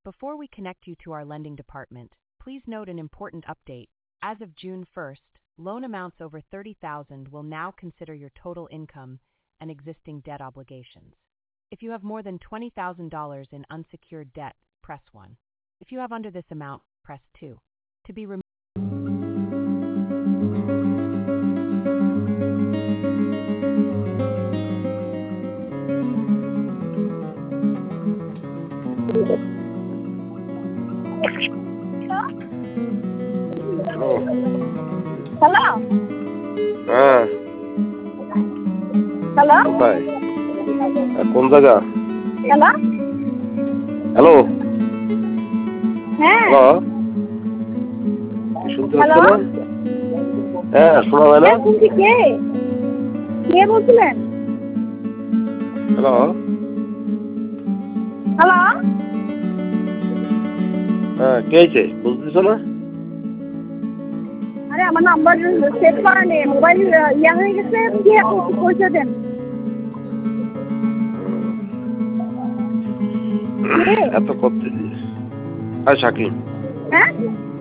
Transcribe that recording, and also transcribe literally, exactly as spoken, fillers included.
Before we connect you to our lending department, please note an important update. As of June first, loan amounts over thirty thousand dollars will now consider your total income and existing debt obligations. If you have more than twenty thousand dollars in unsecured debt, press one. If you have under this amount, press two. To be removed. Hello. Hello হ্যাঁ, hello কোথায়? আর কোন জায়গা? Hello hello, হ্যাঁ hello, শুনতে পাচ্ছ hello না? হ্যাঁ, শোনা যায় না? হ্যাঁ শুনছি। কে কে বলছিলেন? হ্যালো, হ্যালো হ্যাঁ, কে হয়েছে? বুঝতেছ না? আরে আমার নাম্বার সেভ করা নেই, মোবাইল ইয়া হয়ে গেছে। কে আপনি পয়সা দেন? কে? এত করতে আর শাকিব। হ্যাঁ